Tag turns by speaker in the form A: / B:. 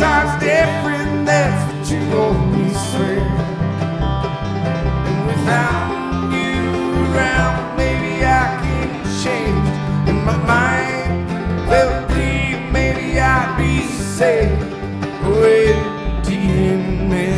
A: time's different, that's what you always swear. And without you around, maybe I can change. And my mind will believe maybe I'd be safe with the